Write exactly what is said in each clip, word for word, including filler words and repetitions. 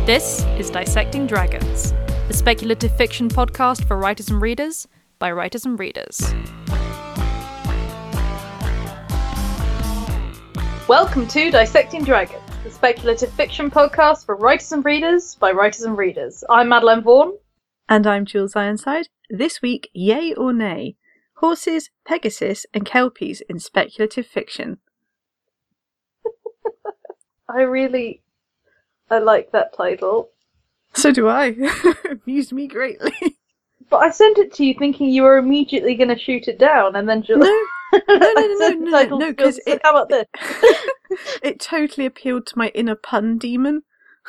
This is Dissecting Dragons, a speculative fiction podcast for writers and readers, by writers and readers. Welcome to Dissecting Dragons, the speculative fiction podcast for writers and readers, by writers and readers. I'm Madeline Vaughan. And I'm Jules Ironside. This week, yay or nay? Horses, Pegasus, and Kelpies in speculative fiction. I really... I like that title. So do I. Amused me greatly. But I sent it to you thinking you were immediately going to shoot it down, and then just... No, no, no, no, no, no, no, because it... How about this? It totally appealed to my inner pun demon.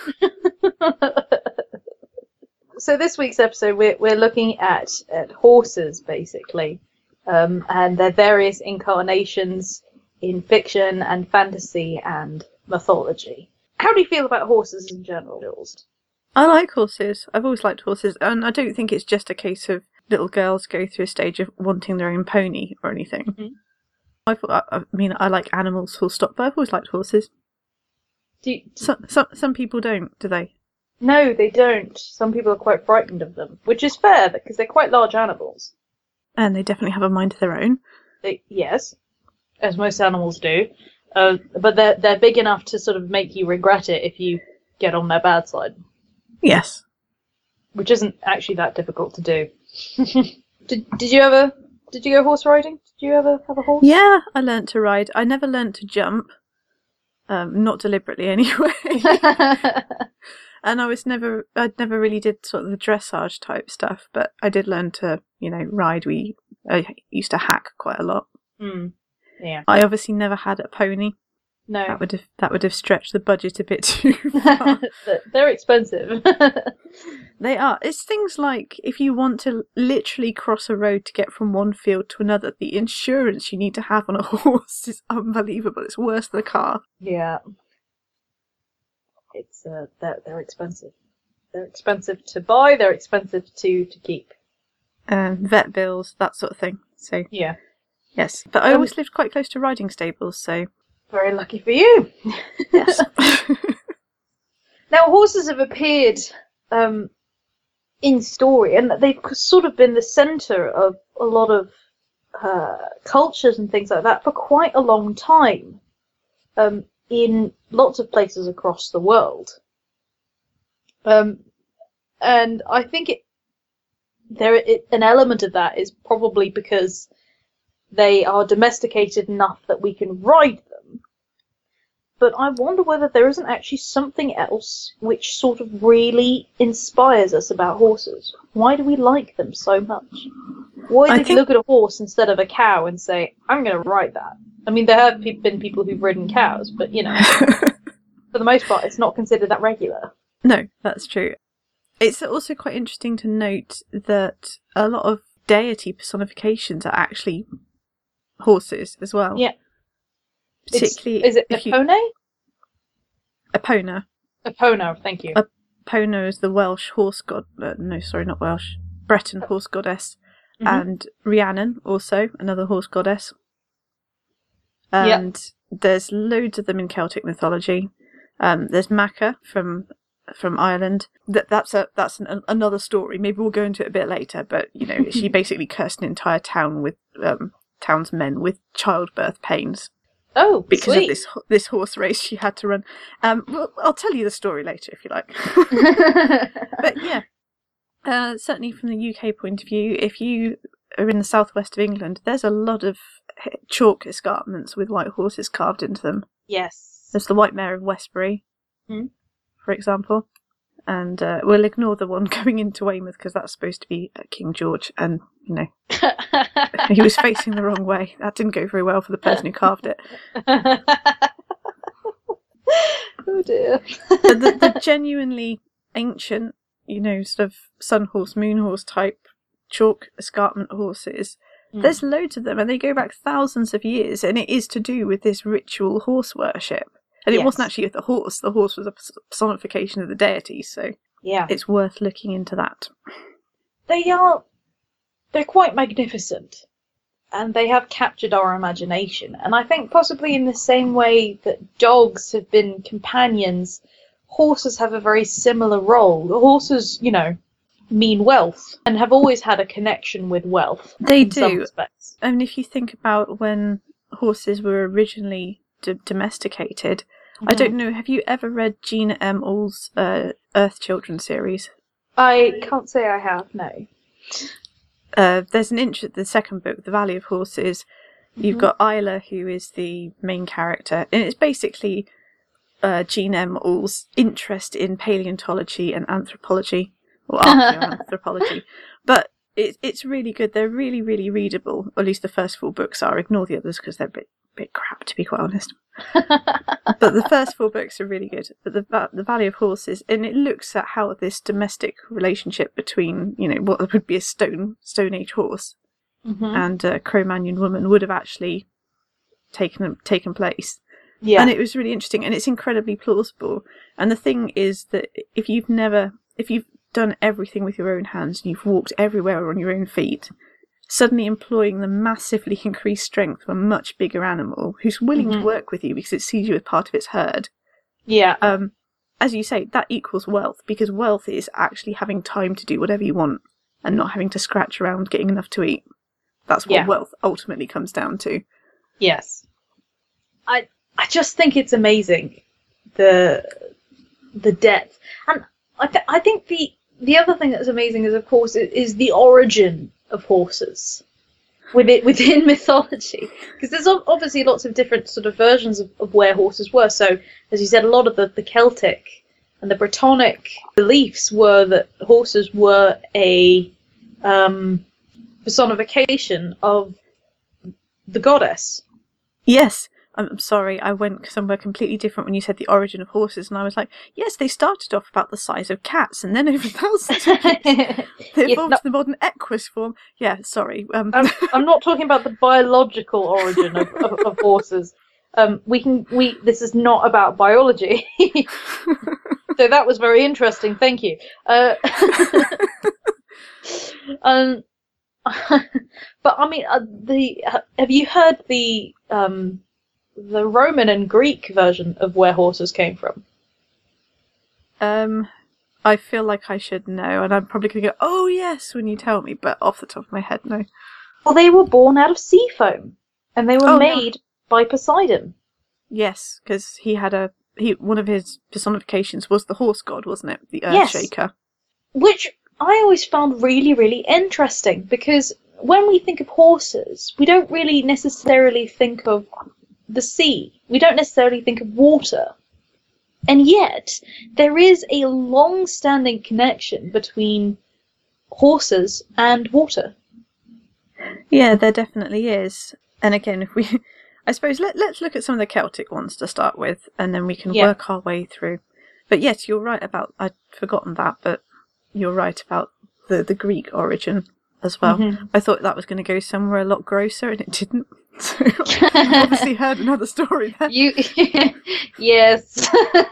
So this week's episode, we're, we're looking at, at horses, basically, um, and their various incarnations in fiction and fantasy and mythology. How do you feel about horses in general, Jules? I like horses. I've always liked horses, and I don't think it's just a case of little girls go through a stage of wanting their own pony or anything. Mm-hmm. I, thought, I mean, I like animals, full stop, but I've always liked horses. Do you, do some, some, some people don't, do they? No, they don't. Some people are quite frightened of them, which is fair, because they're quite large animals. And they definitely have a mind of their own. They, yes, as most animals do. Uh, but they're they're big enough to sort of make you regret it if you get on their bad side. Yes. Which isn't actually that difficult to do. did Did you ever Did you go horse riding? Did you ever have a horse? Yeah, I learnt to ride. I never learnt to jump. Um, not deliberately anyway. And I was never I never really did sort of the dressage type stuff, but I did learn to, you know, ride. We I used to hack quite a lot. Mm. Yeah. I obviously never had a pony. No. That would have that would have stretched the budget a bit too far. They're expensive. They are. It's things like if you want to literally cross a road to get from one field to another, the insurance you need to have on a horse is unbelievable. It's worse than a car. Yeah. It's uh they're they're expensive. They're expensive to buy, they're expensive to, to keep. Um, vet bills, that sort of thing. So yeah. Yes, but I Um, always lived quite close to riding stables, so... Very lucky for you. Yes. Now, horses have appeared um, in story, and they've sort of been the centre of a lot of uh, cultures and things like that for quite a long time, um, in lots of places across the world. Um, and I think it, there it, an element of that is probably because they are domesticated enough that we can ride them. But I wonder whether there isn't actually something else which sort of really inspires us about horses. Why do we like them so much? Why did think... you look at a horse instead of a cow and say, I'm going to ride that? I mean, there have been people who've ridden cows, but, you know, for the most part, it's not considered that regular. No, that's true. It's also quite interesting to note that a lot of deity personifications are actually horses as well. Yeah. Particularly, it's, is it Epona? You... Epona. Epona, thank you. Epona is the Welsh horse god. Uh, no, sorry, not Welsh. Breton horse goddess. Mm-hmm. And Rhiannon, also another horse goddess. And yep. There's loads of them in Celtic mythology. Um, there's Macha from from Ireland. That that's a that's an, another story. Maybe we'll go into it a bit later. But you know, she basically cursed an entire town with um, townsmen with childbirth pains. Oh, because sweet. of this this horse race she had to run. Um, well, I'll tell you the story later if you like. But yeah, uh, certainly from the U K point of view, if you are in the southwest of England, there's a lot of chalk escarpments with white horses carved into them. Yes. There's the White Mare of Westbury, hmm? for example. And uh, we'll ignore the one going into Weymouth because that's supposed to be uh, King George, and you know he was facing the wrong way. That didn't go very well for the person who carved it. Oh dear. But the, the genuinely ancient, you know, sort of sun horse, moon horse type chalk escarpment horses, mm. there's loads of them, and they go back thousands of years, and it is to do with this ritual horse worship. And it yes. wasn't actually the horse. The horse was a personification of the deity, so yeah, it's worth looking into that. They are, they're quite magnificent, and they have captured our imagination. And I think possibly in the same way that dogs have been companions horses have a very similar role. The horses, you know, mean wealth and have always had a connection with wealth. They in some do. respects. I mean, if you think about when horses were originally d- domesticated, Mm-hmm. I don't know, have you ever read Gina M. All's uh, Earth Children series? I can't say I have, no. Uh, there's an inch at the second book, The Valley of Horses. You've Mhm. got Isla, who is the main character, and it's basically uh, Jean M. All's interest in paleontology and anthropology, or archaeoanthropology. But it, it's really good. They're really, really readable. Or at least the first four books are. Ignore the others because they're a bit, bit crap, to be quite honest. But the first four books are really good. But the the Valley of Horses, and it looks at how this domestic relationship between, you know, what would be a stone Stone Age horse Mm-hmm. and a Cro-Magnon woman would have actually taken taken place. Yeah. And it was really interesting, and it's incredibly plausible. And the thing is that if you've never, if you've done everything with your own hands and you've walked everywhere on your own feet, suddenly employing the massively increased strength of a much bigger animal who's willing Mhm. to work with you because it sees you as part of its herd, Yeah. um, as you say, that equals wealth, because wealth is actually having time to do whatever you want and not having to scratch around getting enough to eat. That's what Yeah. wealth ultimately comes down to. Yes. I I just think it's amazing, the the depth, and I th- I think the the other thing that's amazing is, of course, is, is the origin of horses within within mythology, because there's ob- obviously lots of different sort of versions of, of where horses were. So, as you said, a lot of the, the Celtic and the Brittonic beliefs were that horses were a um, personification of the goddess. Yes, I'm sorry, I went somewhere completely different when you said the origin of horses, and I was like, yes, they started off about the size of cats, and then over thousands of years, they Yeah, evolved no- to the modern equus form. Yeah, sorry. Um, I'm, I'm not talking about the biological origin of, of, of horses. Um, we can we this is not about biology. So that was very interesting. Thank you. Uh, um, but I mean, uh, the have you heard the um, the Roman and Greek version of where horses came from? um, I feel like I should know, and I'm probably going to go, oh yes, when you tell me, but off the top of my head, no. Well, they were born out of sea foam, and they were Oh, no. made by Poseidon. Yes, because he had a, he one of his personifications was the horse god, wasn't it? The Yes. Earthshaker. Which I always found really, really interesting, because when we think of horses, we don't really necessarily think of the sea. We don't necessarily think of water. And yet, there is a long-standing connection between horses and water. Yeah, there definitely is. And again, if we, I suppose, let, let's look at some of the Celtic ones to start with, and then we can Yeah. work our way through. But yes, you're right about, I'd forgotten that, but you're right about the, the Greek origin as well. Mhm. I thought that was going to go somewhere a lot grosser, and it didn't. So I've obviously heard another story there. You, yes.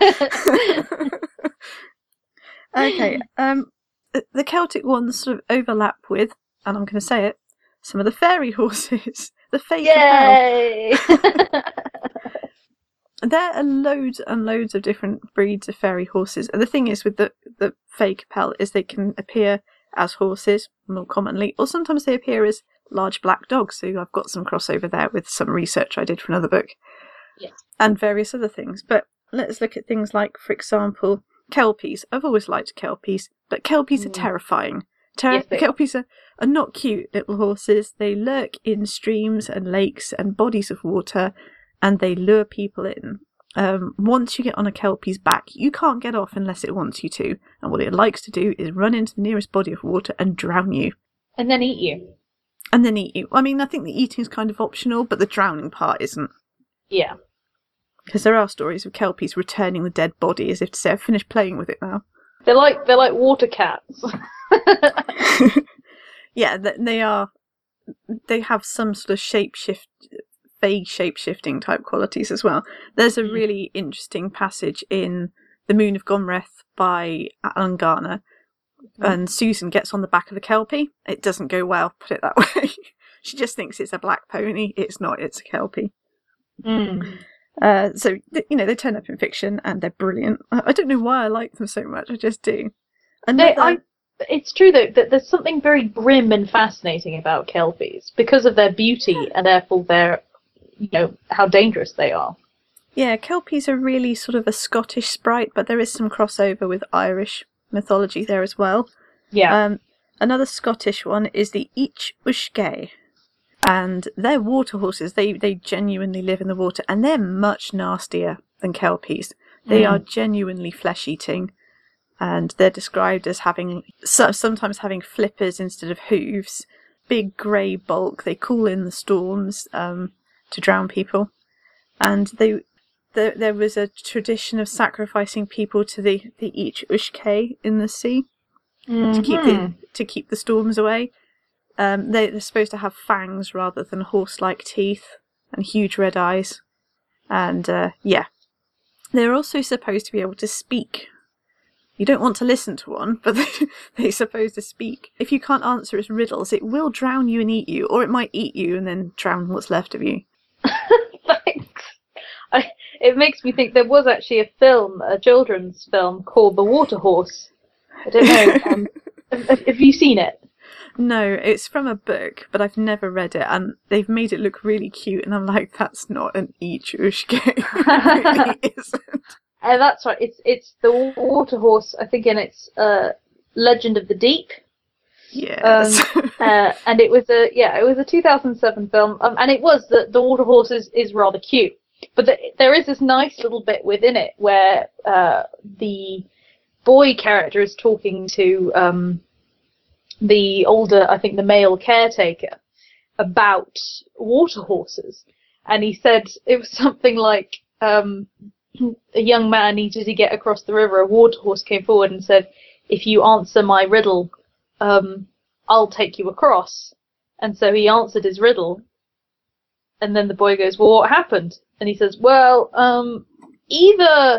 Okay, um, the- the Celtic ones sort of overlap with, and I'm going to say it, some of the fairy horses, the Fae Capel. Yay! There are loads and loads of different breeds of fairy horses, and the thing is with the the Fae Capel is they can appear as horses more commonly, or sometimes they appear as large black dogs. So I've got some crossover there with some research I did for another book, Yeah. and various other things. But let's look at things like, for example, Kelpies. I've always liked Kelpies, but Kelpies are Mm. terrifying. Ter- Yes, they are. Kelpies are, are not cute little horses. They lurk in streams and lakes and bodies of water, and they lure people in. Um, once you get on a Kelpie's back, you can't get off unless it wants you to, and what it likes to do is run into the nearest body of water and drown you, And then eat you. and then eat you. I mean, I think the eating is kind of optional, but the drowning part isn't. Yeah. Because there are stories of Kelpies returning the dead body as if to say, I've finished playing with it now. They're like they're like water cats. Yeah, th- they are. They have some sort of shapeshift, vague shape-shifting type qualities as well. There's a Mm. really interesting passage in The Moon of Gomreth by Alan Garner, Mm. and Susan gets on the back of a Kelpie. It doesn't go well, put it that way. She just thinks it's a black pony. It's not, it's a Kelpie. Mm. Uh, so, you know, they turn up in fiction and they're brilliant. I, I don't know why I like them so much, I just do. Another... They, I, it's true, though, that there's something very grim and fascinating about Kelpies because of their beauty and therefore their, you know, how dangerous they are. Yeah, Kelpies are really sort of a Scottish sprite, but there is some crossover with Irish mythology there as well. Yeah. Um, another Scottish one is the Each Uisce. And they're water horses. They they genuinely live in the water, and they're much nastier than Kelpies. They mm. are genuinely flesh-eating, and they're described as having so, sometimes having flippers instead of hooves, big grey bulk. They call in the storms um, to drown people, and they there there was a tradition of sacrificing people to the the Each Uisce in the sea mm-hmm. to keep the to keep the storms away. Um, they, they're supposed to have fangs rather than horse-like teeth and huge red eyes. And, uh, yeah. They're also supposed to be able to speak. You don't want to listen to one, but they, they're supposed to speak. If you can't answer its riddles, it will drown you and eat you, or it might eat you and then drown what's left of you. Thanks. I, it makes me think there was actually a film, a children's film, called The Water Horse. I don't know. Um, have, have you seen it? No, it's from a book, but I've never read it, and they've made it look really cute, and I'm like, that's not an Each Uisce. It really isn't. And that's right, it's it's the Water Horse, I think, in its uh, Legend of the Deep. Yes. Um, uh, and it was a, yeah, it was a two thousand seven film, um, and it was, the, the Water Horse is, is rather cute. But the, there is this nice little bit within it where uh, the boy character is talking to... Um, the older, I think the male caretaker, about water horses. And he said it was something like um, a young man needed to get across the river. A water horse came forward and said, if you answer my riddle, um, I'll take you across. And so he answered his riddle. And then the boy goes, well, what happened? And he says, well, um, either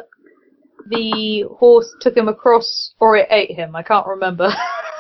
the horse took him across or it ate him. I can't remember.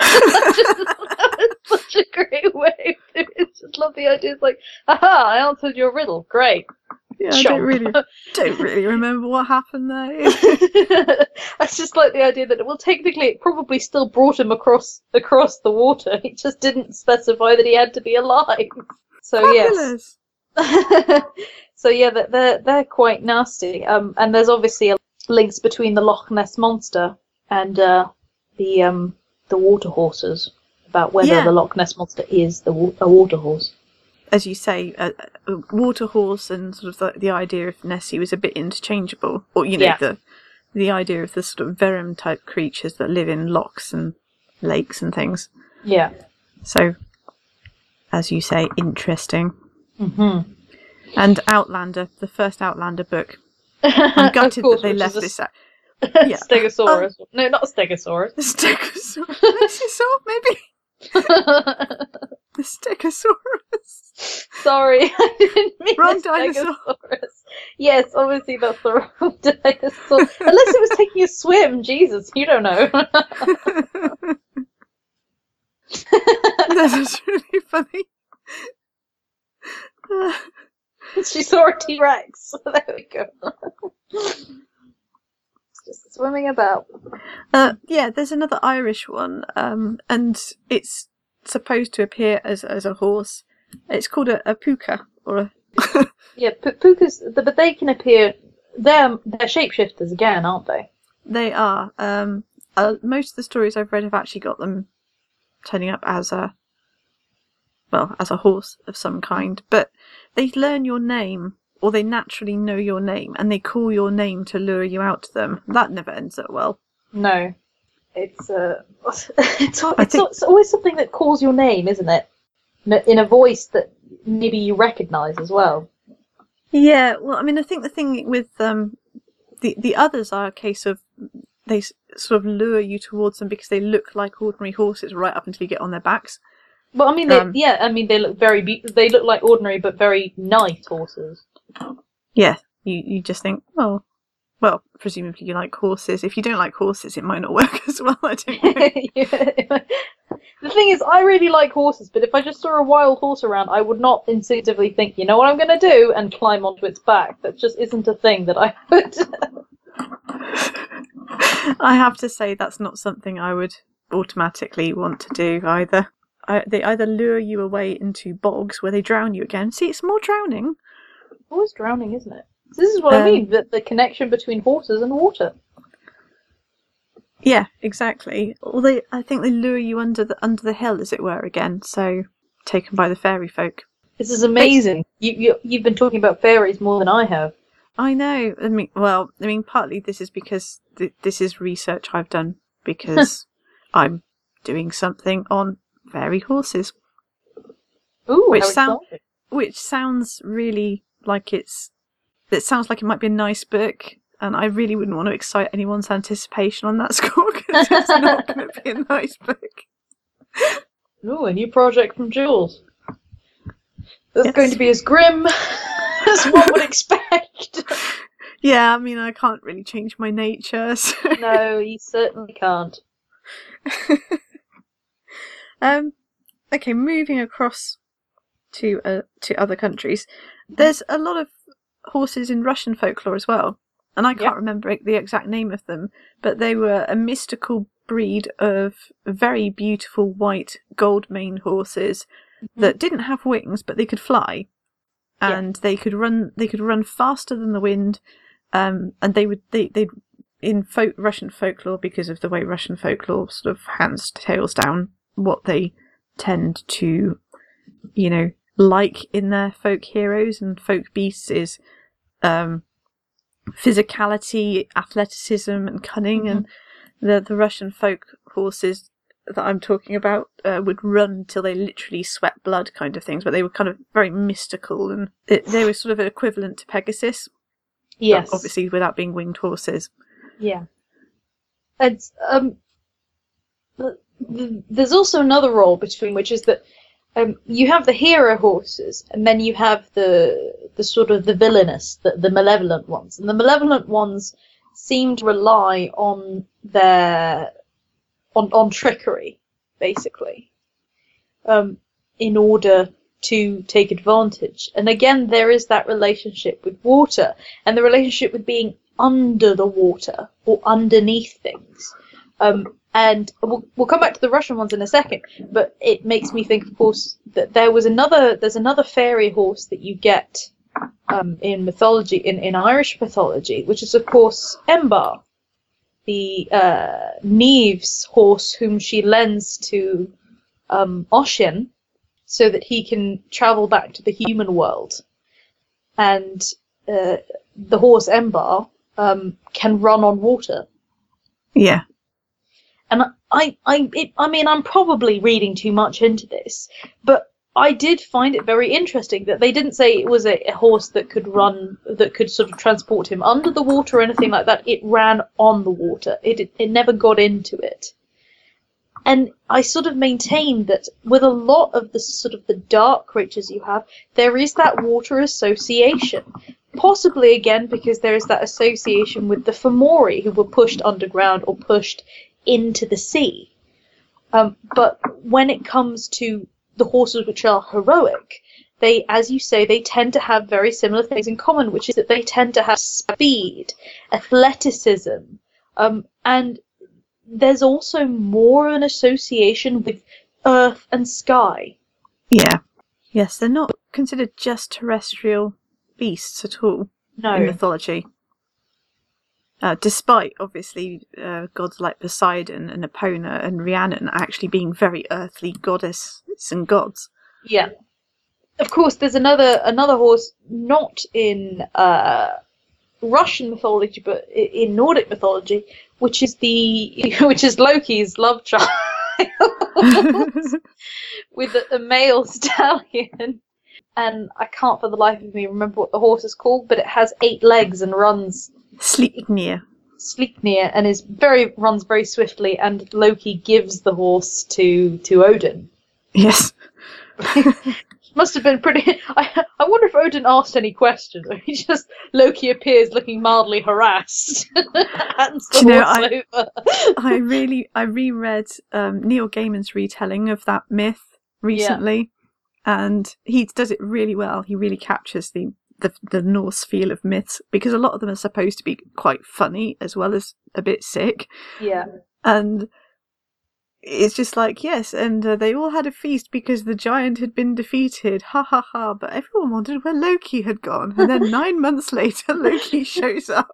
It's such a great way. It's just love the idea. It's like, aha, I answered your riddle. Great. Yeah, I don't really, don't really remember what happened there. I just like the idea that, well, technically it probably still brought him across across the water. It just didn't specify that he had to be alive. So Fabulous. Yes. So yeah, they're they're quite nasty. Um, and there's obviously a links between the Loch Ness monster and uh, the um the water horses, about whether yeah. the Loch Ness monster is the a water horse. As you say, a, a water horse and sort of the, the idea of Nessie was a bit interchangeable, or you know yeah. the the idea of the sort of verum type creatures that live in lochs and lakes and things. Yeah. So, as you say, interesting. Mm-hmm. And Outlander, the first Outlander book. I'm gutted course, that they left this out. Yeah. Stegosaurus. Um, no, not a Stegosaurus. The Stegosaurus. Plesiosaur, maybe? The Stegosaurus. Sorry, I didn't mean wrong the dinosaur. Stegosaurus. Yes, obviously that's the wrong dinosaur. Unless it was taking a swim. Jesus, you don't know. That is really funny. Uh, She saw a T-Rex. There we go. Just swimming about. Uh, yeah, there's another Irish one, um, and it's supposed to appear as as a horse. It's called a, a puka, or a... Yeah, p- pukas, but they can appear... They're, they're shapeshifters again, aren't they? They are. Um, uh, most of the stories I've read have actually got them turning up as a... well, as a horse of some kind, but they learn your name, or they naturally know your name, and they call your name to lure you out to them. That never ends up well. No. It's, uh, it's, it's, think... it's always something that calls your name, isn't it? In a voice that maybe you recognise as well. Yeah, well, I mean, I think the thing with um, the, the others are a case of they sort of lure you towards them because they look like ordinary horses right up until you get on their backs. Well, I mean, they, Um, yeah, I mean, they look very, be- they look like ordinary but very nice horses. Yeah, you, you just think, well, well, presumably you like horses. If you don't like horses, it might not work as well, I don't know. Yeah. The thing is, I really like horses, but if I just saw a wild horse around, I would not instinctively think, you know what I'm going to do, and climb onto its back. That just isn't a thing that I would. I have to say that's not something I would automatically want to do either. I, they either lure you away into bogs where they drown you again. See, it's more drowning. Always drowning, isn't it? This is what um, I mean, the, the connection between horses and water. Yeah, exactly. Although I think they lure you under the under the hill, as it were, again. So taken by the fairy folk. This is amazing. You, you you've been talking about fairies more than I have. I know. I mean, well, I mean, partly this is because th- this is research I've done because I'm doing something on fairy horses. Ooh, which how sound, exciting. which sounds really like it's. It sounds like it might be a nice book. And I really wouldn't want to excite anyone's anticipation on that score because it's not going to be a nice book. Ooh, a new project from Jules. That's Yes. going to be as grim as one would expect. Yeah, I mean, I can't really change my nature. So. No, you certainly can't. um, okay, moving across to uh, to other countries. There's a lot of horses in Russian folklore as well. And I can't Yep. remember the exact name of them, but they were a mystical breed of very beautiful white gold mane horses Mm-hmm. that didn't have wings, but they could fly, and Yeah. they could run. They could run faster than the wind, um, and they would they they in folk, Russian folklore, because of the way Russian folklore sort of hands tails down what they tend to, you know, like in their folk heroes and folk beasts is. Um, physicality, athleticism, and cunning, mm-hmm. and the the Russian folk horses that I'm talking about uh, would run till they literally sweat blood, kind of things. But they were kind of very mystical, and it, they were sort of equivalent to Pegasus. Yes, obviously without being winged horses. Yeah, and um, there's also another role between which is that. Um, you have the hero horses, and then you have the the sort of the villainous, the, the malevolent ones. And the malevolent ones seem to rely on their on on trickery, basically, um, in order to take advantage. And again, there is that relationship with water, and the relationship with being under the water or underneath things. Um, And we'll, we'll come back to the Russian ones in a second, but it makes me think, of course, that there was another, there's another fairy horse that you get um, in mythology, in, in Irish mythology, which is, of course, Embar, the uh, Neve's horse whom she lends to um, Ossian so that he can travel back to the human world. And uh, the horse Embar um, can run on water. Yeah. And I, I, it, I mean, I'm probably reading too much into this, but I did find it very interesting that they didn't say it was a, a horse that could run, that could sort of transport him under the water or anything like that. It ran on the water. It, it, it never got into it. And I sort of maintain that with a lot of the sort of the dark creatures you have, there is that water association. Possibly again because there is that association with the Fomori who were pushed underground or pushed into the sea. Um, but when it comes to the horses which are heroic, they, as you say, they tend to have very similar things in common, which is that they tend to have speed, athleticism, um, and there's also more an association with earth and sky. Yeah. Yes, they're not considered just terrestrial beasts at all No. in mythology. Uh, despite, obviously, uh, gods like Poseidon and Epona and Rhiannon actually being very earthly goddesses and gods. Yeah. Of course, there's another another horse not in uh, Russian mythology, but in Nordic mythology, which is the which is Loki's love child with a, a male stallion. And I can't for the life of me remember what the horse is called, but it has eight legs and runs. Sleipnir. Sleipnir, and is very runs very swiftly, and Loki gives the horse to to Odin. Yes. Must have been pretty. I, I wonder if Odin asked any questions. Or he just Loki appears looking mildly harassed. Hands the Do you know, horse I, over. I really, I reread um, Neil Gaiman's retelling of that myth recently, yeah. and he does it really well. He really captures the, the the Norse feel of myths, because a lot of them are supposed to be quite funny as well as a bit sick. Yeah, and it's just like, yes, and uh, they all had a feast because the giant had been defeated, ha ha ha, but everyone wondered where Loki had gone, and then nine months later Loki shows up.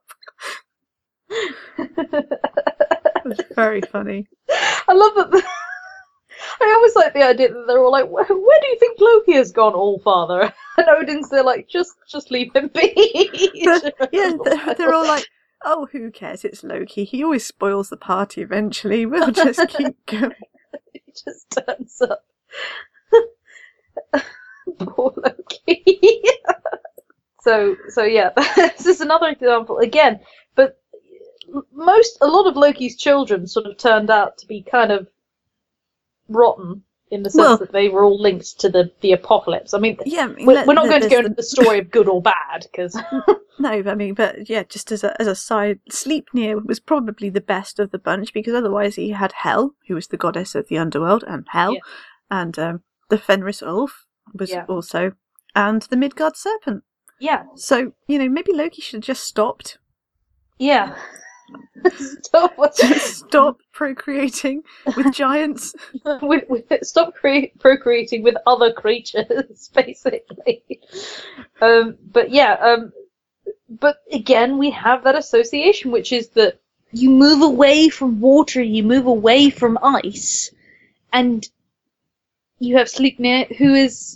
It's very funny. I love that. The... I always like the idea that they're all like, where, where do you think Loki has gone, All Father? And Odin's there like, just just leave him be. But, yeah, they're, they're all like, oh, who cares? It's Loki. He always spoils the party eventually. We'll just keep going. He just turns up. Poor Loki. so, so yeah, this is another example again. But most, a lot of Loki's children sort of turned out to be kind of rotten in the sense Well, that they were all linked to the, the apocalypse. I mean, yeah, I mean, we're, let- we're not going to go there's into the story of good or bad because. No, I mean, but yeah, just as a as a side, Sleipnir was probably the best of the bunch, because otherwise he had Hel, who was the goddess of the underworld, and Hel, Yeah. and um, the Fenris Ulf was Yeah. also, and the Midgard serpent. Yeah, So, you know, maybe Loki should have just stopped. yeah. Stop, Just stop procreating with giants. with, with, stop cre- procreating with other creatures, basically. Um, but yeah, um, but again, we have that association, which is that you move away from water, you move away from ice, and you have Sleipnir, who is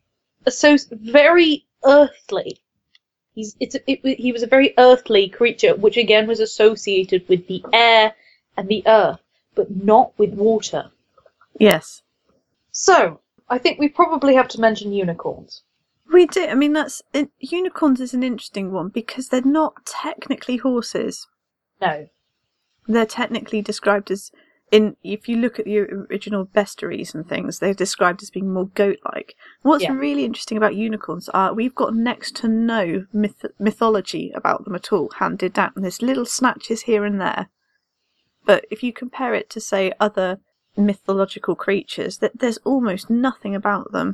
so very earthly. He's it's it, he was a very earthly creature, which again was associated with the air and the earth, but not with water. Yes. So I think we probably have to mention unicorns. We do. I mean, that's it, unicorns is an interesting one because they're not technically horses. No. They're technically described as, in if you look at the original bestiaries and things, they're described as being more goat-like. What's Yeah. really interesting about unicorns are we've got next to no myth- mythology about them at all handed down. There's little snatches here and there, but if you compare it to, say, other mythological creatures, that there's almost nothing about them.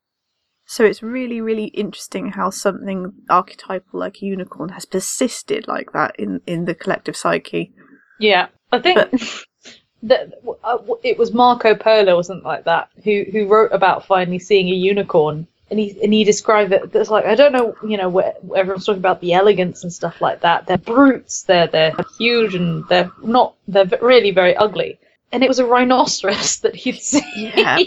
So it's really, really interesting how something archetypal like a unicorn has persisted like that in, in the collective psyche. Yeah, I think But- that uh, it was Marco Polo or something like that who who wrote about finally seeing a unicorn, and he and he described it. It's like, I don't know, you know, where everyone's talking about the elegance and stuff like that. They're brutes. They're they're huge and they're not. They're really very ugly. And it was a rhinoceros that he'd seen. Yeah.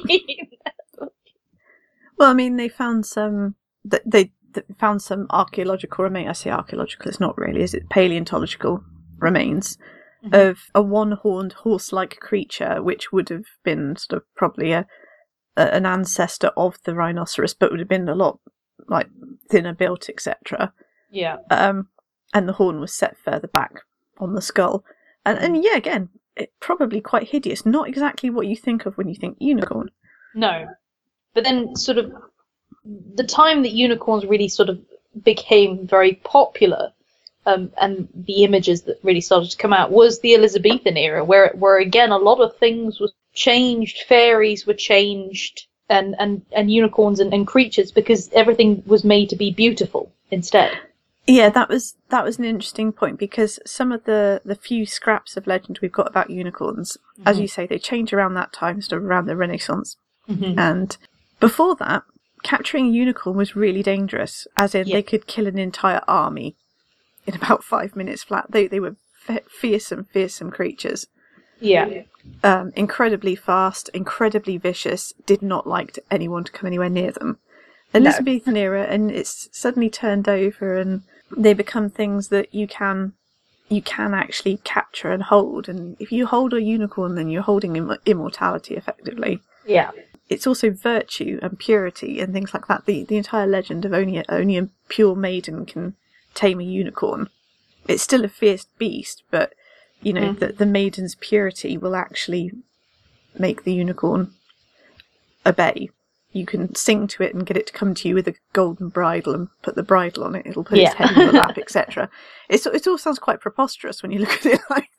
Well, I mean, they found some. They, they they found some archaeological remains. I say archaeological. It's not really. Is it paleontological remains Mhm. of a one-horned horse-like creature, which would have been sort of probably a, a an ancestor of the rhinoceros, but would have been a lot like thinner built, et cetera. Yeah. Um, and the horn was set further back on the skull, and and yeah, again, it probably quite hideous. Not exactly what you think of when you think unicorn. No. But then, sort of, the time that unicorns really sort of became very popular, um, and the images that really started to come out was the Elizabethan era, where where again a lot of things were changed, fairies were changed, and and, and unicorns and, and creatures, because everything was made to be beautiful instead. Yeah, that was that was an interesting point, because some of the, the few scraps of legend we've got about unicorns, mm-hmm. as you say, they change around that time, sort of around the Renaissance, Mm-hmm. and before that, capturing a unicorn was really dangerous, as in Yeah. they could kill an entire army in about five minutes flat. They they were f- fearsome, fearsome creatures. Yeah. Um, incredibly fast, incredibly vicious, did not like to, anyone to come anywhere near them. Elizabethan era, and it's suddenly turned over, and they become things that you can you can actually capture and hold. And if you hold a unicorn, then you're holding Im- immortality, effectively. Yeah. It's also virtue and purity and things like that. The the entire legend of only a, only a pure maiden can tame a unicorn. It's still a fierce beast, but you know, Mm-hmm. the, the maiden's purity will actually make the unicorn obey. you can sing to it and get it to come to you with a golden bridle and put the bridle on it. It'll put Yeah. its head in your lap, et cetera. It's it all sounds quite preposterous when you look at it like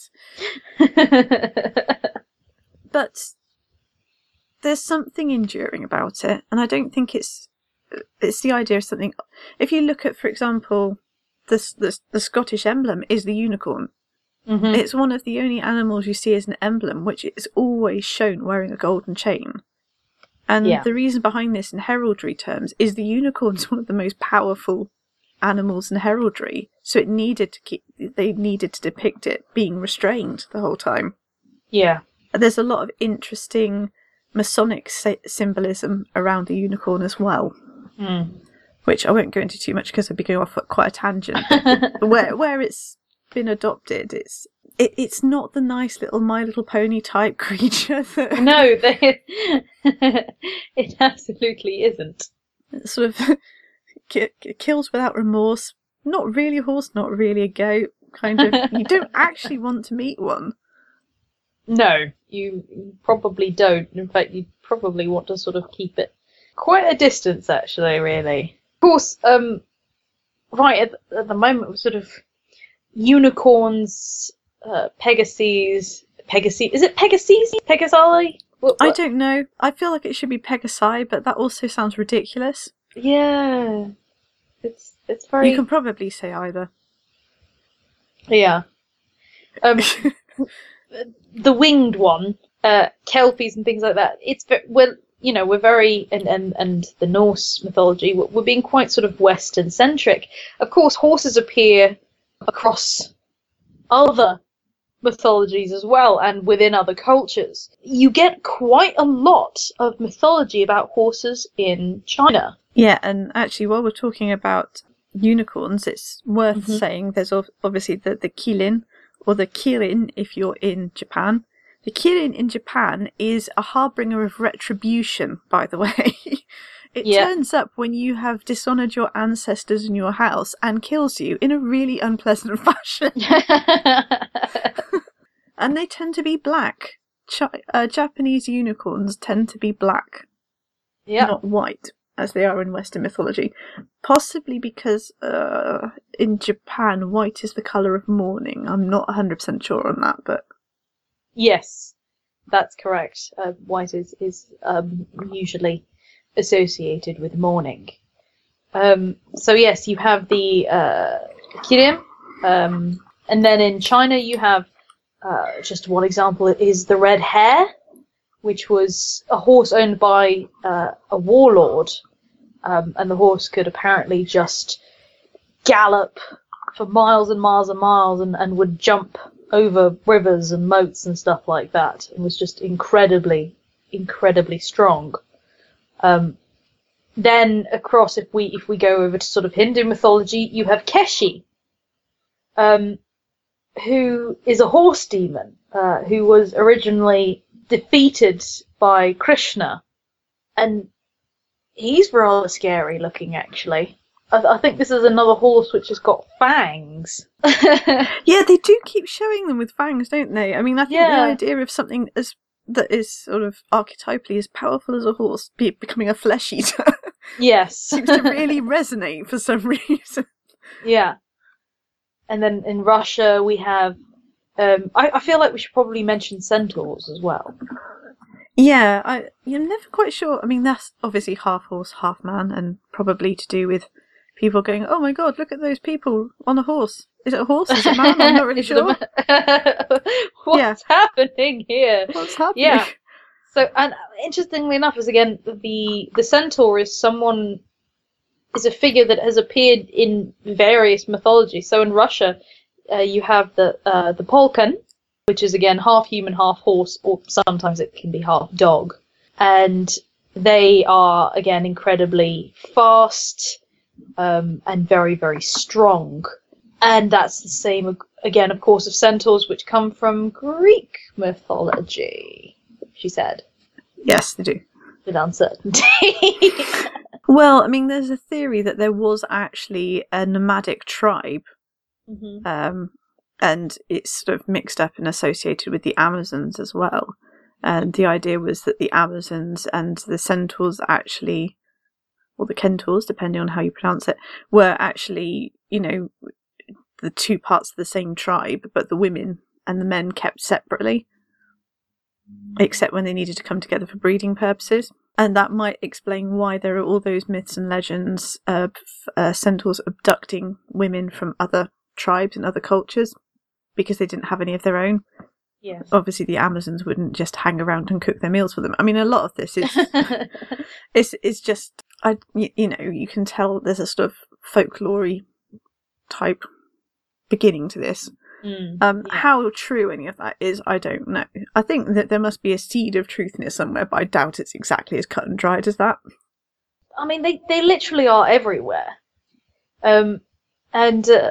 that. But there's something enduring about it, and I don't think it's it's the idea of something. If you look at, for example, the the, the Scottish emblem is the unicorn. Mm-hmm. It's one of the only animals you see as an emblem, which is always shown wearing a golden chain. And Yeah. the reason behind this in heraldry terms is the unicorn's one of the most powerful animals in heraldry, so it needed to keep they needed to depict it being restrained the whole time. Yeah. There's a lot of interesting Masonic sy- symbolism around the unicorn as well, Mm. which I won't go into too much because I'd be going off at quite a tangent. But where where it's been adopted, it's it, it's not the nice little My Little Pony type creature that No, they, it absolutely isn't. sort of ki- kills without remorse. Not really a horse, not really a goat. Kind of, you don't actually want to meet one. No, you you probably don't. In fact, you probably want to sort of keep it quite a distance, actually, really. Of course, um, right at, at the moment, we're sort of unicorns, uh, Pegasus, Pegasus. Is it Pegasus? Pegasi? What, I what? don't know. I feel like it should be Pegasi, but that also sounds ridiculous. Yeah, it's it's very. You can probably say either. Yeah. Um, the winged one, uh, Kelpies and things like that. It's ve- we're you know we're very and and and the Norse mythology. We're, we're being quite sort of Western centric. Of course, horses appear across other mythologies as well, and within other cultures. You get quite a lot of mythology about horses in China. Yeah, and actually, while we're talking about unicorns, it's worth Mhm. saying there's ov- obviously the, the Kirin, or the Kirin if you're in Japan. The Kirin in Japan is a harbinger of retribution, by the way. It Yeah. turns up when you have dishonoured your ancestors in your house and kills you in a really unpleasant fashion. And they tend to be black. Chi- uh, Japanese unicorns tend to be black, Yeah. not white, as they are in Western mythology. Possibly because uh, in Japan, white is the colour of mourning. I'm not one hundred percent sure on that, but Yes, that's correct. Uh, white is, is um, usually associated with mourning. Um, so yes, you have the uh, Kirin, um, and then in China you have, uh, just one example is the red hare, which was a horse owned by uh, a warlord, um, and the horse could apparently just gallop for miles and miles and miles and, and would jump over rivers and moats and stuff like that, and was just incredibly, incredibly strong. Um, then across, if we if we go over to sort of Hindu mythology, you have Keshi, um, who is a horse demon, uh, who was originally defeated by Krishna, and he's rather scary looking, actually. I, th- I think this is another horse which has got fangs. yeah, they do keep showing them with fangs, don't they? I mean, I think Yeah. the idea of something as that is sort of archetypally as powerful as a horse be becoming a flesh eater Yes. seems to really resonate for some reason. Yeah. And then in Russia we have, um, I, I feel like we should probably mention centaurs as well. Yeah, I you're never quite sure. I mean, that's obviously half horse, half man, and probably to do with people going, "Oh my god, look at those people on a horse. Is it a horse? Is it a man? I'm not really Is it a sure. ma- What's Yeah. happening here? What's happening?" Yeah. So, and interestingly enough, is again the the centaur is someone is a figure that has appeared in various mythologies. So in Russia, uh, you have the uh, the Polkan, which is again half human, half horse, or sometimes it can be half dog, and they are again incredibly fast um, and very very strong. And that's the same again, of course, of centaurs, which come from Greek mythology. She said, Yes, they do. with uncertainty. Well, I mean, there's a theory that there was actually a nomadic tribe, Mm-hmm. um, and it's sort of mixed up and associated with the Amazons as well. And the idea was that the Amazons and the Centaurs actually, or the Kentaurs, depending on how you pronounce it, were actually, you know, the two parts of the same tribe, but the women and the men kept separately, except when they needed to come together for breeding purposes. And that might explain why there are all those myths and legends of uh, centaurs abducting women from other tribes and other cultures, because they didn't have any of their own. Yes. Obviously, the Amazons wouldn't just hang around and cook their meals for them. I mean, a lot of this is it's, it's just, I, you, you know, you can tell there's a sort of folklore-y type beginning to this. Mm, um, yeah. How true any of that is, I don't know. I think that there must be a seed of truth in it somewhere, but I doubt it's exactly as cut and dried as that. I mean, they, they literally are everywhere. Um, and, uh,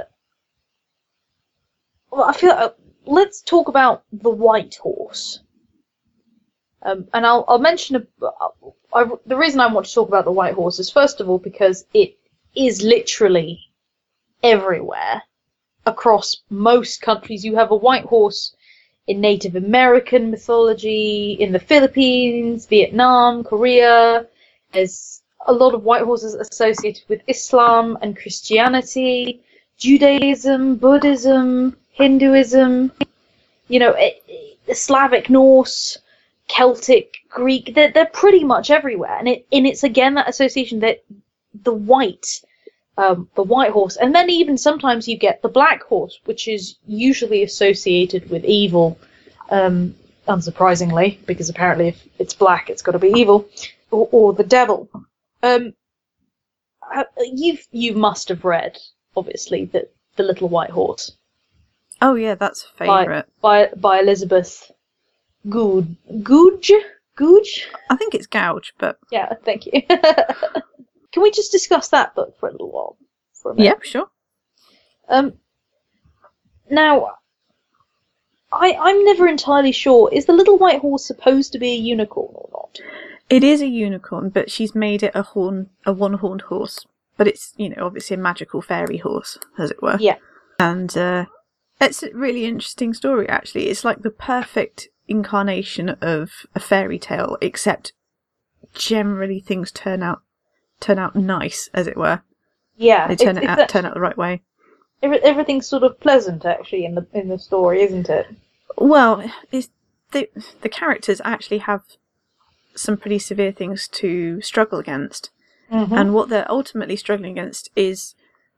well, I feel, uh, let's talk about the white horse. Um, and I'll, I'll mention, a, I, the reason I want to talk about the white horse is, first of all, because it is literally everywhere. Across most countries, you have a white horse in Native American mythology, in the Philippines, Vietnam, Korea. There's a lot of white horses associated with Islam and Christianity, Judaism, Buddhism, Hinduism, you know, Slavic, Norse, Celtic, Greek. They're, they're pretty much everywhere. And, it, and it's, again, that association that the white... Um, the white horse, and then even sometimes you get the black horse, which is usually associated with evil, um, unsurprisingly, because apparently if it's black, it's got to be evil, or, or the devil. Um, you you must have read, obviously, the the Little White Horse. Oh yeah, that's a favourite. By, by by Elizabeth Good Googe Googe. I think it's Gouge, but yeah, thank you. Can we just discuss that book for a little while? For a minute? Yeah, sure. Um, now, I, I'm never entirely sure, is the Little White Horse supposed to be a unicorn or not? It is a unicorn, but she's made it a horn, a one-horned horse. But it's, you know, obviously a magical fairy horse, as it were. Yeah. And uh, it's a really interesting story, actually. It's like the perfect incarnation of a fairy tale, except generally things turn out turn out nice, as it were. Yeah, they turn it's, it out it's turn out the right way. Every, everything's sort of pleasant, actually, in the in the story, isn't it? Well, it's, the the characters actually have some pretty severe things to struggle against, mm-hmm. and what they're ultimately struggling against is,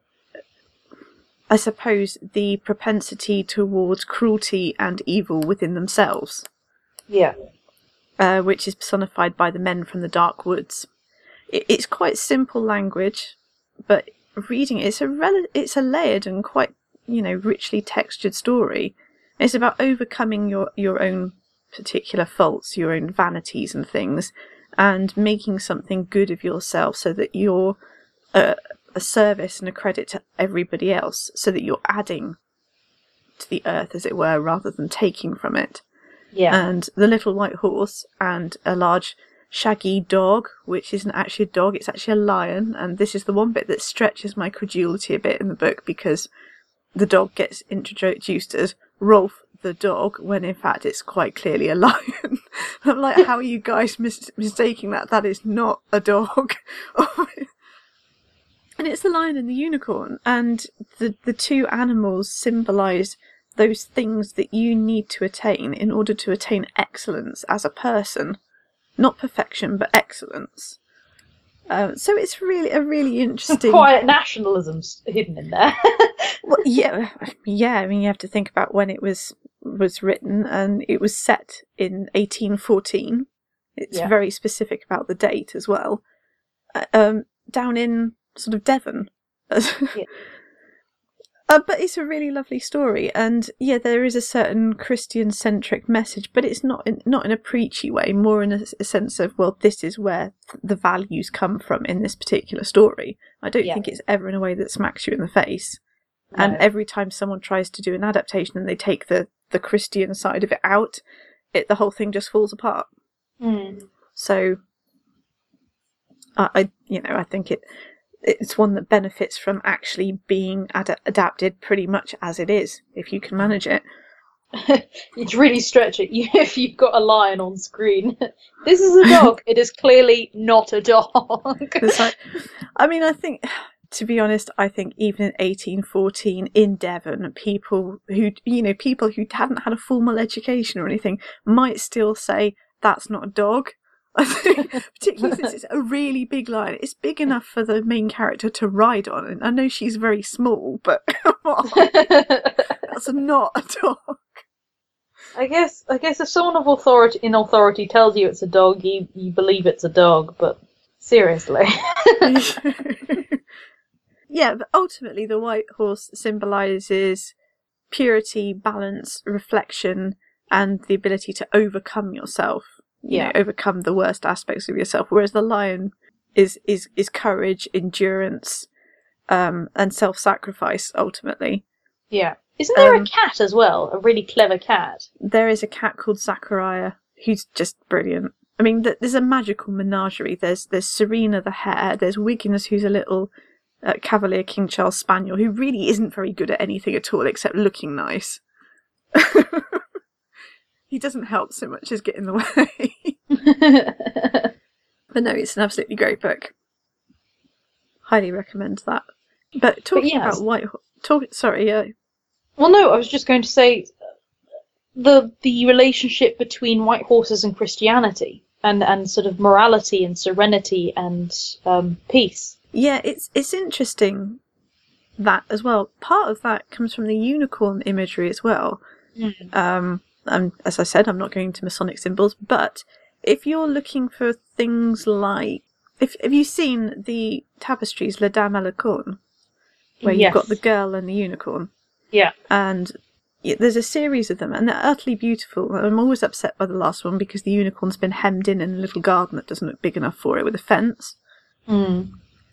I suppose, the propensity towards cruelty and evil within themselves. Yeah. Uh, which is personified by the men from the Dark Woods. It's quite simple language, but reading it, it's a rel- it's a layered and quite, you know, richly textured story. It's about overcoming your, your own particular faults, your own vanities and things, and making something good of yourself so that you're a, a service and a credit to everybody else, so that you're adding to the earth, as it were, rather than taking from it. Yeah. And the Little White Horse and a large shaggy dog, which isn't actually a dog, it's actually a lion, and this is the one bit that stretches my credulity a bit in the book, because the dog gets introduced as Rolf the dog, when in fact it's quite clearly a lion. I'm like, how are you guys mis- mistaking that? That is not a dog. And it's the lion and the unicorn, and the, the two animals symbolise those things that you need to attain in order to attain excellence as a person. Not perfection, but excellence. Um, so it's really a really interesting... Quiet nationalism's hidden in there. Well, yeah, yeah. I mean, you have to think about when it was was written, and it was set in eighteen fourteen. It's Yeah. very specific about the date as well. Uh, um, down in sort of Devon. Yeah. Uh, but it's a really lovely story, and yeah, there is a certain Christian-centric message, but it's not in, not in a preachy way, more in a, a sense of, well, this is where th- the values come from in this particular story. I don't Yeah. think it's ever in a way that smacks you in the face. And No. every time someone tries to do an adaptation and they take the, the Christian side of it out, it the whole thing just falls apart. Mm. So, I, I you know, I think it it's one that benefits from actually being ad- adapted pretty much as it is, if you can manage it. you'd really stretch it if you've got a lion on screen. This is a dog. It is clearly not a dog. It's like, I mean, I think, to be honest, I think even in eighteen fourteen in Devon, people who, you know, people who hadn't had a formal education or anything might still say that's not a dog. Particularly since it's a really big lion. It's big enough for the main character to ride on. And I know she's very small, but come on, that's not a dog. I guess I guess if someone of authority in authority tells you it's a dog, you, you believe it's a dog, but seriously. Yeah, but ultimately the white horse symbolises purity, balance, reflection, and the ability to overcome yourself. You Yeah. know, overcome the worst aspects of yourself. Whereas the lion is is, is courage, endurance, um, and self-sacrifice, ultimately. Yeah. Isn't there Um, a cat as well? A really clever cat? There is a cat called Zachariah who's just brilliant. I mean, th- there's a magical menagerie. There's there's Serena the hare. There's Wiggins, who's a little uh, Cavalier King Charles Spaniel, who really isn't very good at anything at all except looking nice. He doesn't help so much as get in the way. But no, it's an absolutely great book. Highly recommend that. But talking yes. about white, Ho- talk. Sorry, uh, Well, no, I was just going to say the the relationship between white horses and Christianity, and, and sort of morality and serenity and um, peace. yeah, it's it's interesting that as well. Part of that comes from the unicorn imagery as well. Mm. Um, and as I said, I'm not going to Masonic symbols, but if you're looking for things like, if have you seen the tapestries La Dame à la Corne, where Yes. you've got the girl and the unicorn? Yeah. And yeah, there's a series of them, and they're utterly beautiful. I'm always upset by the last one because the unicorn's been hemmed in in a little garden that doesn't look big enough for it with a fence. Mm.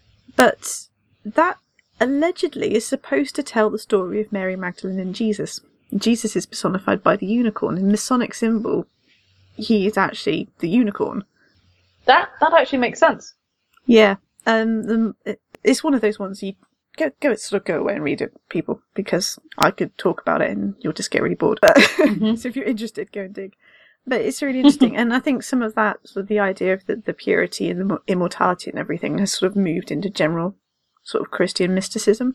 But that allegedly is supposed to tell the story of Mary Magdalene and Jesus. Jesus is personified by the unicorn. In Masonic symbol, he is actually the unicorn. That that actually makes sense. Yeah, um, the, it, it's one of those ones you go go sort of go away and read it, people, because I could talk about it and you'll just get really bored. But Mm-hmm. so if you're interested, go and dig. But it's really interesting, and I think some of that, sort of the idea of the, the purity and the mo- immortality and everything, has sort of moved into general sort of Christian mysticism.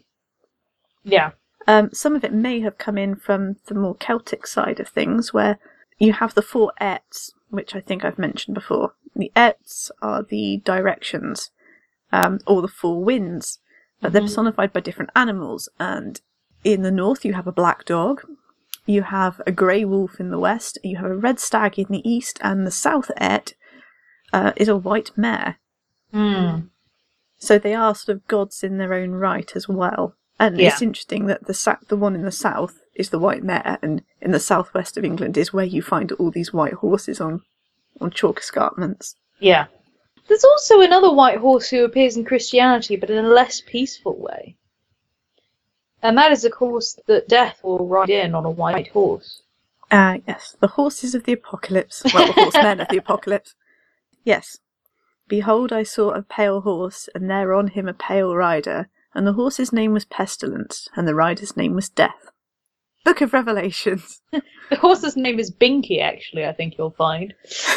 Yeah. Um, some of it may have come in from the more Celtic side of things, where you have the four Ets, which I think I've mentioned before. The Ets are the directions, um, or the four winds, but they're Mhm. personified by different animals. And in the north, you have a black dog, you have a grey wolf in the west, you have a red stag in the east, and the south Et uh, is a white mare. Mm. So they are sort of gods in their own right as well. And Yeah. it's interesting that the sa- the one in the south is the white mare, and in the southwest of England is where you find all these white horses on, on chalk escarpments. Yeah. There's also another white horse who appears in Christianity, but in a less peaceful way. And that is a horse that Death will ride in on a white horse. Ah, yes, the horses of the apocalypse. Well, the horsemen of the apocalypse. Yes. Behold, I saw a pale horse, and there on him a pale rider, and the horse's name was Pestilence, and the rider's name was Death. Book of Revelations. The horse's name is Binky, actually, I think you'll find.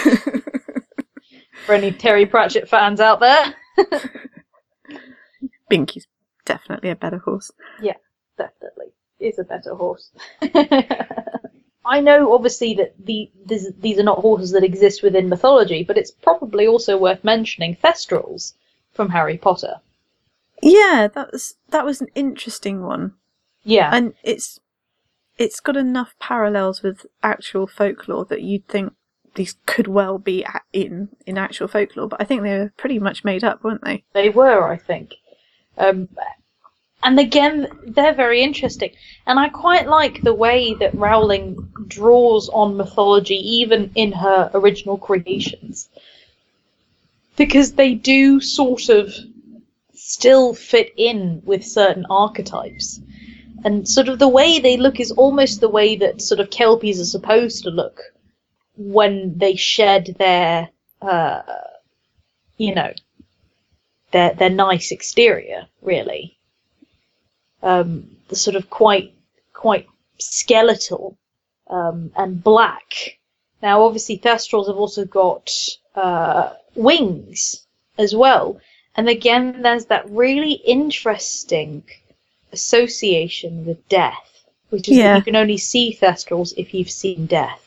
For any Terry Pratchett fans out there. Binky's definitely a better horse. Yeah, definitely. Is a better horse. I know, obviously, that the, these, these are not horses that exist within mythology, but it's probably also worth mentioning Thestrals from Harry Potter. Yeah, that was that was an interesting one, Yeah. and it's it's got enough parallels with actual folklore that you'd think these could well be a- in in actual folklore. But I think they were pretty much made up, weren't they? They were, I think. Um, and again, they're very interesting. And I quite like the way that Rowling draws on mythology, even in her original creations. Because they do sort of still fit in with certain archetypes. And sort of the way they look is almost the way that sort of Kelpies are supposed to look when they shed their, uh, you know, their their nice exterior, really. Um, the sort of quite quite skeletal um, and black. Now, obviously, Thestrals have also got uh, wings as well. And again, there's that really interesting association with death, which is Yeah. that you can only see Thestrals if you've seen death.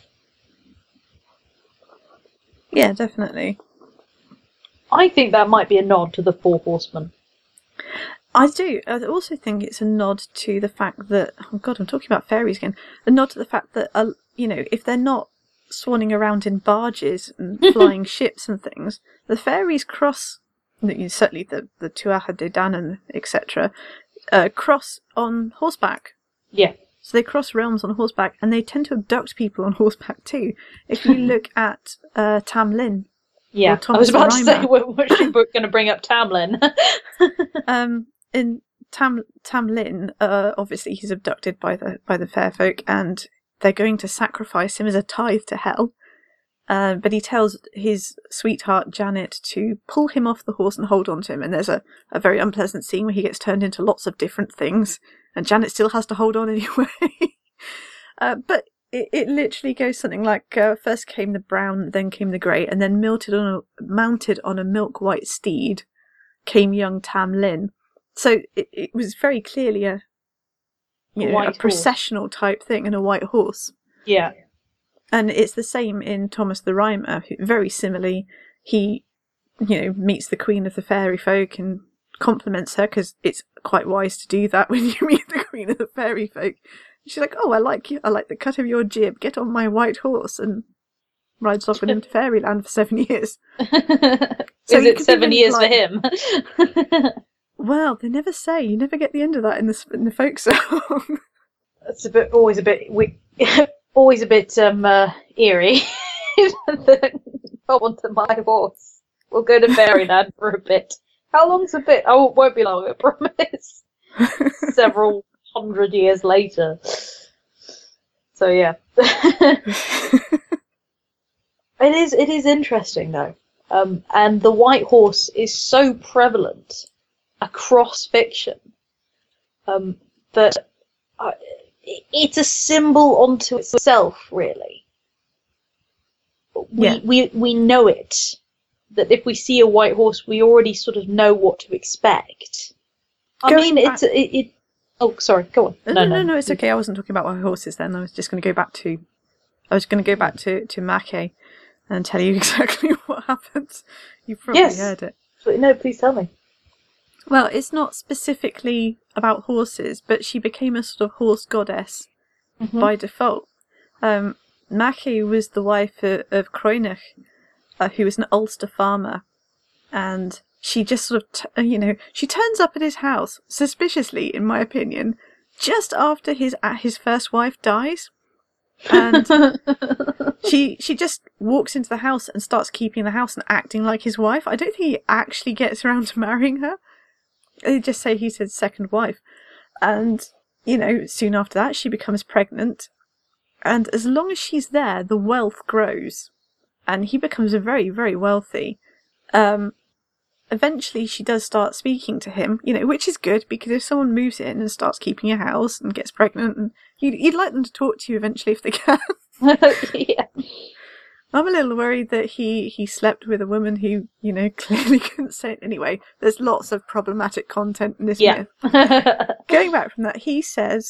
Yeah, definitely. I think that might be a nod to the Four Horsemen. I do. I also think it's a nod to the fact that, oh God, I'm talking about fairies again. A nod to the fact that, uh, you know, if they're not swanning around in barges and flying ships and things, the fairies cross, certainly the, the Tuatha De Danann, et cetera, uh, cross on horseback. Yeah. So they cross realms on horseback, and they tend to abduct people on horseback too. If you look at uh, Tam Lin. Yeah, or Thomas I was about the to say, Rhymer. we're, we're going to bring up Tamlin. um, in Tam Tam Lin, uh, obviously he's abducted by the by the fair folk, and they're going to sacrifice him as a tithe to hell. Uh, but he tells his sweetheart Janet to pull him off the horse and hold on to him. And there's a, a very unpleasant scene where he gets turned into lots of different things, and Janet still has to hold on anyway. uh, but it, it literally goes something like uh, first came the brown, then came the grey, and then mounted on a, mounted on a milk white steed came young Tam Lin. So it, it was very clearly a you A know white a horse. processional type thing, and a white horse. Yeah. And it's the same in Thomas the Rhymer, who very similarly, he, you know, meets the Queen of the Fairy Folk and compliments her, because it's quite wise to do that when you meet the Queen of the Fairy Folk. She's like, oh, I like you, I like the cut of your jib, get on my white horse, and rides off with him to Fairyland for seven years. So Is you it could seven even years like- for him? Well, they never say, you never get the end of that in the, in the folk song. That's a bit, always a bit, we, always a bit um, uh, eerie. Go on to my horse. We'll go to Fairyland for a bit. How long's a bit? Oh, it won't be long, I promise. Several hundred years later. So yeah. It is it is interesting though. Um, and the white horse is so prevalent across fiction um, that uh, it's a symbol unto itself, really. We, Yeah. we we know it. That if we see a white horse, we already sort of know what to expect. I Going mean, back- it's it, it. Oh, sorry. Go on. No, no, no, no, it's okay. I wasn't talking about white horses then. I was just going to go back to, I was going to go back to to Mackay and tell you exactly what happens. You've probably Yes. heard it. No, please tell me. Well, it's not specifically about horses, but she became a sort of horse goddess Mhm. by default. Um, Mackay was the wife of, of Croinach, uh, who was an Ulster farmer, and she just sort of, t- uh, you know, she turns up at his house, suspiciously, in my opinion, just after his uh, his first wife dies. And she she just walks into the house and starts keeping the house and acting like his wife. I don't think he actually gets around to marrying her. They just say he's his second wife. And, you know, soon after that, she becomes pregnant. And as long as she's there, the wealth grows. And he becomes very, very wealthy. Um, eventually, she does start speaking to him, you know, which is good, because if someone moves in and starts keeping a house and gets pregnant, and you'd, you'd like them to talk to you eventually if they can. Yeah. I'm a little worried that he, he slept with a woman who, you know, clearly couldn't say it. Anyway, there's lots of problematic content in this Yeah. myth. Going back from that, he says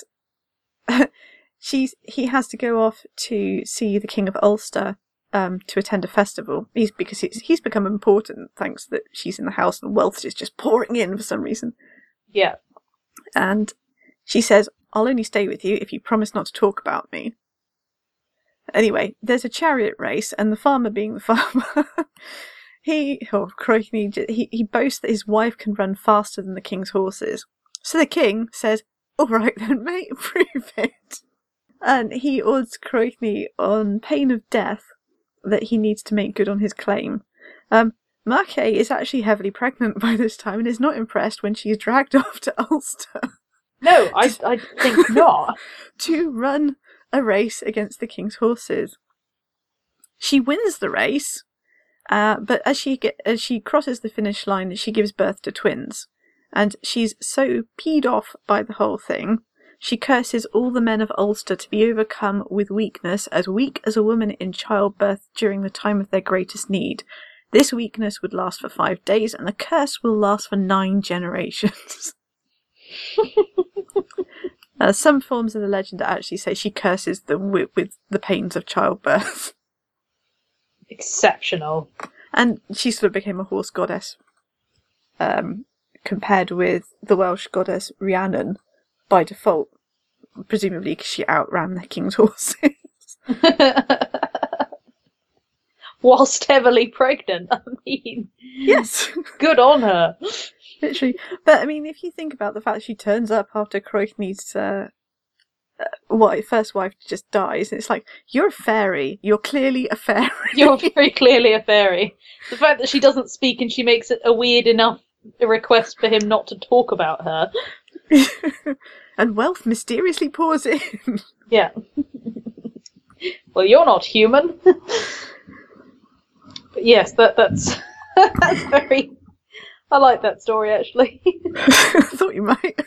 she's he has to go off to see the King of Ulster um, to attend a festival. He's because he's, he's become important thanks that she's in the house and the wealth is just pouring in for some reason. Yeah. And she says, I'll only stay with you if you promise not to talk about me. Anyway, there's a chariot race, and the farmer, being the farmer, he, oh, crikey, he, he boasts that his wife can run faster than the king's horses. So the king says, all right then, mate, prove it. And he orders Croithney on pain of death that he needs to make good on his claim. Um, Mackay is actually heavily pregnant by this time and is not impressed when she's dragged off to Ulster No, I I think not. to run a race against the king's horses. She wins the race, uh, but as she get, as she crosses the finish line, she gives birth to twins, and she's so peed off by the whole thing She curses all the men of Ulster to be overcome with weakness, as weak as a woman in childbirth during the time of their greatest need. This weakness would last for five days, and the curse will last for nine generations. uh, some forms of the legend actually say she curses them with, with the pains of childbirth. Exceptional. And she sort of became a horse goddess, um, compared with the Welsh goddess Rhiannon by default, presumably because she outran the king's horses. Whilst heavily pregnant, I mean... Yes. Good on her. Literally. But, I mean, if you think about the fact she turns up after Croithny's uh, uh, wife, first wife just dies, it's like, you're a fairy. You're clearly a fairy. You're very clearly a fairy. The fact that she doesn't speak and she makes it a weird enough request for him not to talk about her. And wealth mysteriously pours in. Yeah. Well, you're not human. But yes, that that's that's very. I like that story actually. I thought you might.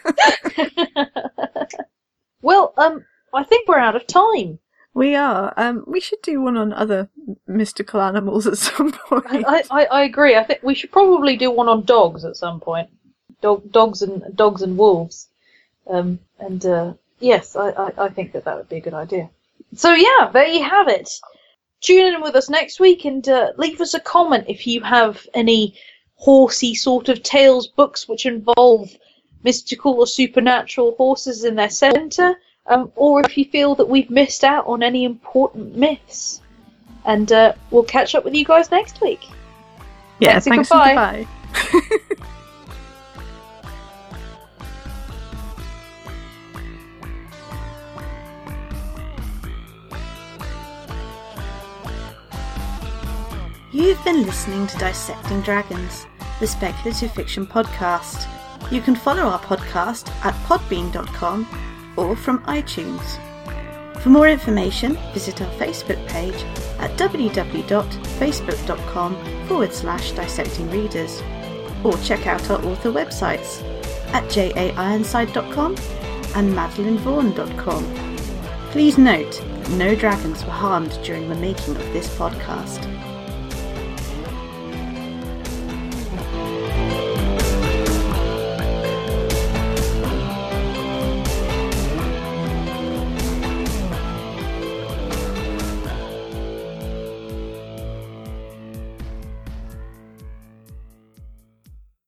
Well, um, I think we're out of time. We are. Um, we should do one on other mystical animals at some point. I, I, I agree. I think we should probably do one on dogs at some point. Dog, dogs and dogs and wolves. Um, and uh, yes, I, I, I think that that would be a good idea. So yeah, there you have it. Tune in with us next week and uh, leave us a comment if you have any horsey sort of tales books which involve mystical or supernatural horses in their centre, um, or if you feel that we've missed out on any important myths. And uh, we'll catch up with you guys next week. Yeah, thanks, thanks and and goodbye. You've been listening to Dissecting Dragons, the speculative fiction podcast. You can follow our podcast at podbean dot com or from iTunes. For more information, visit our Facebook page at www.facebook.com forward slash dissecting readers, or check out our author websites at j a ironside dot com and madeline vaughan dot com. Please note, no dragons were harmed during the making of this podcast.